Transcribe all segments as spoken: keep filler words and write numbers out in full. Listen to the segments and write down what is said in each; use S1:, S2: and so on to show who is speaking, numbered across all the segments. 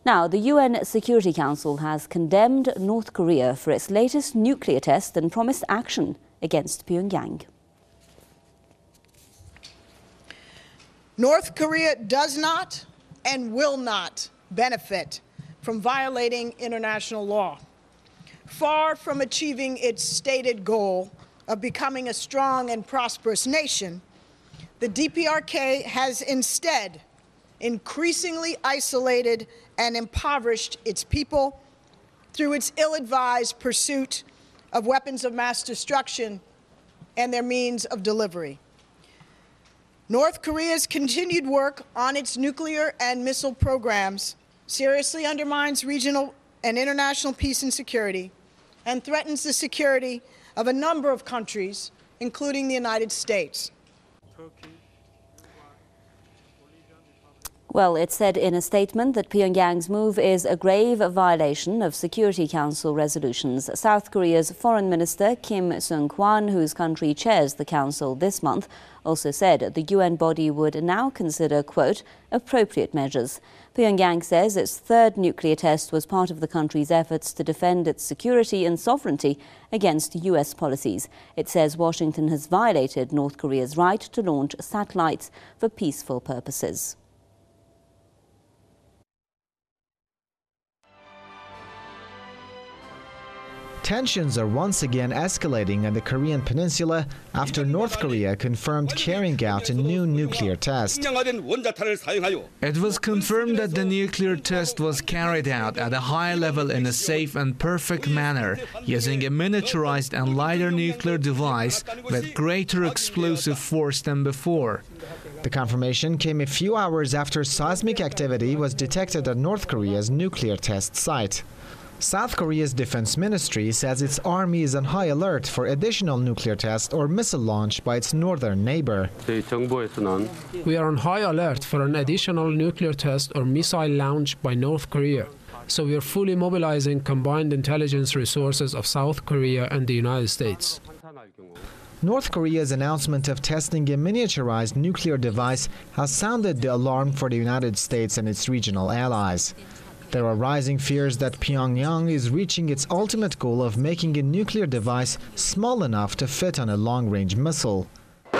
S1: Now, the U N Security Council has condemned North Korea for its latest nuclear test and promised action against Pyongyang.
S2: North Korea does not and will not benefit from violating international law. Far from achieving its stated goal of becoming a strong and prosperous nation, the D P R K has instead increasingly isolated and impoverished its people through its ill-advised pursuit of weapons of mass destruction and their means of delivery. North Korea's continued work on its nuclear and missile programs seriously undermines regional and international peace and security and threatens the security of a number of countries, including the United States.
S1: Well, it said in a statement that Pyongyang's move is a grave violation of Security Council resolutions. South Korea's Foreign Minister Kim Seung-kwan, whose country chairs the Council this month, also said the U N body would now consider, quote, appropriate measures. Pyongyang says its third nuclear test was part of the country's efforts to defend its security and sovereignty against U S policies. It says Washington has violated North Korea's right to launch satellites for peaceful purposes.
S3: Tensions are once again escalating in the Korean peninsula after North Korea confirmed carrying out a new nuclear test.
S4: It was confirmed that the nuclear test was carried out at a high level in a safe and perfect manner, using a miniaturized and lighter nuclear device with greater explosive force than before.
S3: The confirmation came a few hours after seismic activity was detected at North Korea's nuclear test site. South Korea's defense ministry says its army is on high alert for additional nuclear tests or missile launch by its northern neighbor.
S5: We are on high alert for an additional nuclear test or missile launch by North Korea. So we are fully mobilizing combined intelligence resources of South Korea and the United States.
S3: North Korea's announcement of testing a miniaturized nuclear device has sounded the alarm for the United States and its regional allies. There are rising fears that Pyongyang is reaching its ultimate goal of making a nuclear device small enough to fit on a long-range missile.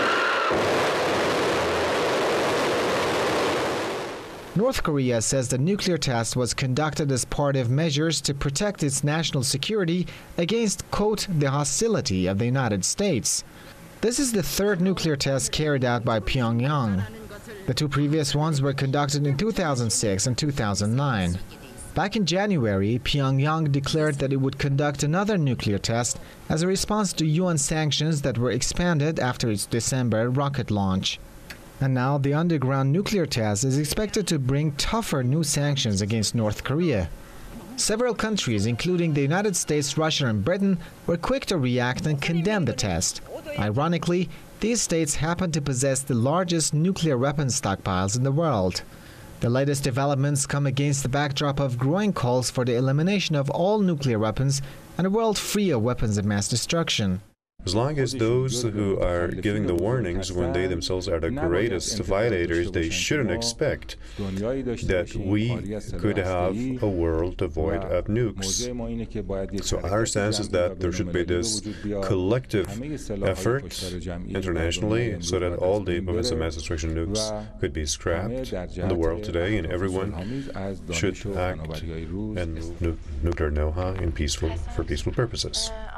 S3: North Korea says the nuclear test was conducted as part of measures to protect its national security against, quote, the hostility of the United States. This is the third nuclear test carried out by Pyongyang. The two previous ones were conducted in two thousand six and two thousand nine. Back in January, Pyongyang declared that it would conduct another nuclear test as a response to U N sanctions that were expanded after its December rocket launch. And now the underground nuclear test is expected to bring tougher new sanctions against North Korea. Several countries, including the United States, Russia and Britain, were quick to react and condemn the test. Ironically, these states happen to possess the largest nuclear weapons stockpiles in the world. The latest developments come against the backdrop of growing calls for the elimination of all nuclear weapons and a world free of weapons of mass destruction.
S6: As long as those who are giving the warnings when they themselves are the greatest violators, they shouldn't expect that we could have a world devoid of nukes. So our sense is that there should be this collective effort internationally so that all the weapons of mass destruction nukes could be scrapped in the world today, and everyone should act in nu nuclear know-how in peaceful, for peaceful purposes.